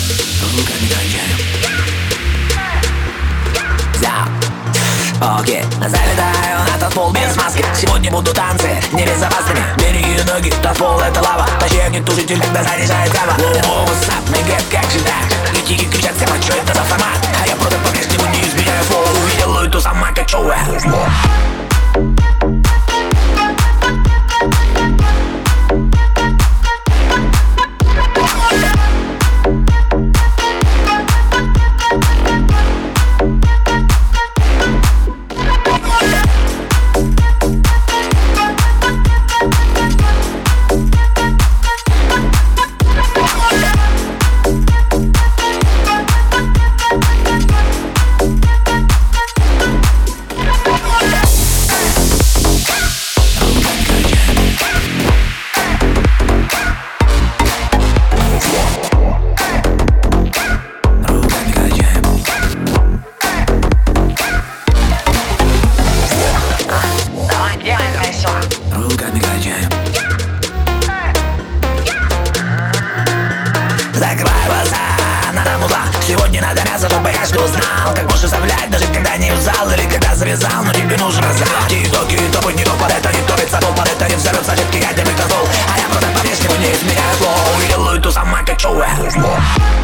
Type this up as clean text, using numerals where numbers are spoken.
Руками качаем. Окей, залетаю на танцпол без маски. Сегодня будут танцы небезопасными. Береги ноги, танцпол это лава. Тащи огнетушитель, когда заряжает трава. Воу, ватсап, мегет, как же так? И тики кричат всем, а что это за формат? А я просто по-прежнему не изменяю флоу. Увидел эту сама кочевая. Руками качаем. Закрывай глаза, надо музла. Сегодня надо мясо, чтобы каждый узнал. Как можешь вставлять, даже когда не взял или когда завязал, но тебе нужен раздел. Тик-токи, топы, не то под это, не топится, то под это не взорвется, жидкий ядерный козел. А я просто по-прежнему не изменяю флоу. Делаю ту сама кочевая.